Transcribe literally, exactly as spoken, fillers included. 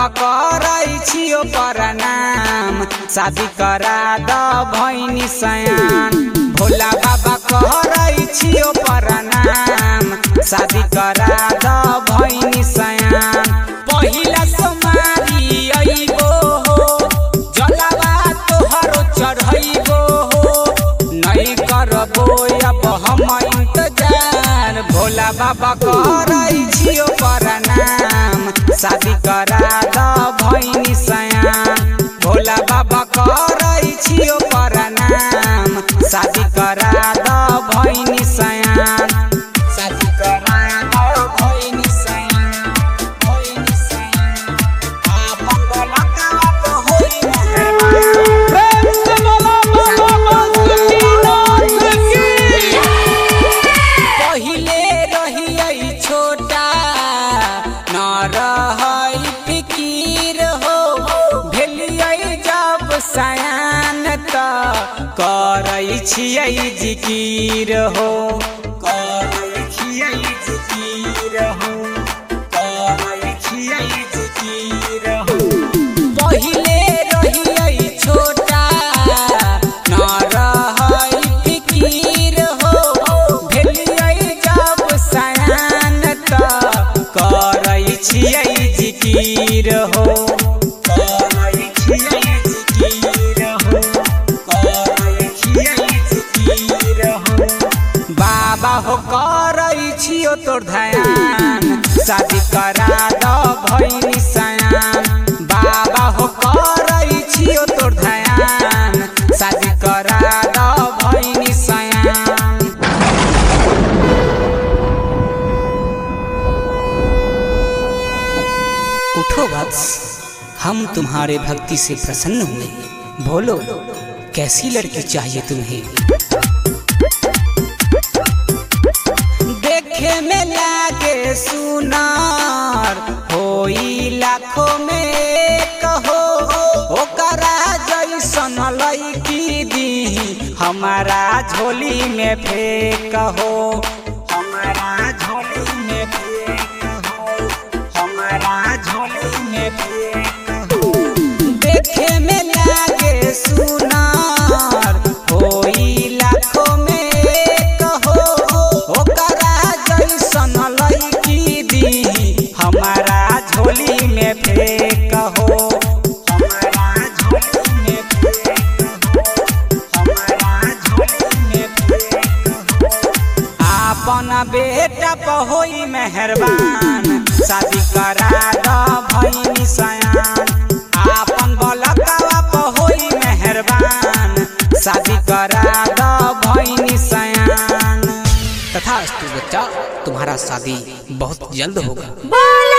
करै छियो प्रणाम, शादी करा द भैनी सयान। भोला बाबा करै छियो प्रणाम, शादी करा द भैनी सयान। पहिला सोमारी अइबो हो, जलवा तोहरो चढ़ैबो हो, नहीं करबो अब हम इंतजार। भोला बाबा करै छियो प्रणाम, शादी करा द भैनी सयान। भोला बाबा करै छियो प्रणाम, शादी करा द भैनी सयान। शादी करा द भैनी सयान, भैनी सयान। आपन बोलका तो होई मेहरबान। प्रेम से बोला बाबा बासुकीनाथ की। पहिले रहियै छोटा न रहै फिकीर हो, भेलियै जब सयान त करै छियै जिकिर हो, करै छियै जिकिर हो, करै छियै जिकिर हो। पहिले रहियै छोटा न रहै फिकीर हो, भेलियै जब सयान त करै छियै जिकिर हो, करै छियै जिकिर हो, करै छियै जिकिर हो। बाबा हो करै छियो तोर ध्यान, शादी करा द भैनी सयान। बाबा हो करै छियो तोर ध्यान, शादी करा द भैनी सयान। उठो वत्स, हम तुम्हारे भक्ति से प्रसन्न हुए। बोलो कैसी लड़की चाहिए तुम्हें? देखे में लागे सुनार, होई लाखों में एक हो, ओकरा जैसन लड़की दी हमारा झोली में फेंक हो, हमारा झोली में फेंक हो, हमारा झोली में फेंक हो। देखे में लागे सुनार, होई लाखों में एक हो, ओकरा जैसन लड़की दी हमारा झोली में फेंक हो, हमारा झोली में फेंक हो, हमारा झोली में फेंक हो। आपन बेटा पर होई मेहरबान, शादी करा द भैनी सयान। आपन बलकवा पर होई मेहरबान, शादी करा द भैनी सयान। तथास्तु बच्चा, तुम्हारा शादी बहुत जल्द होगा।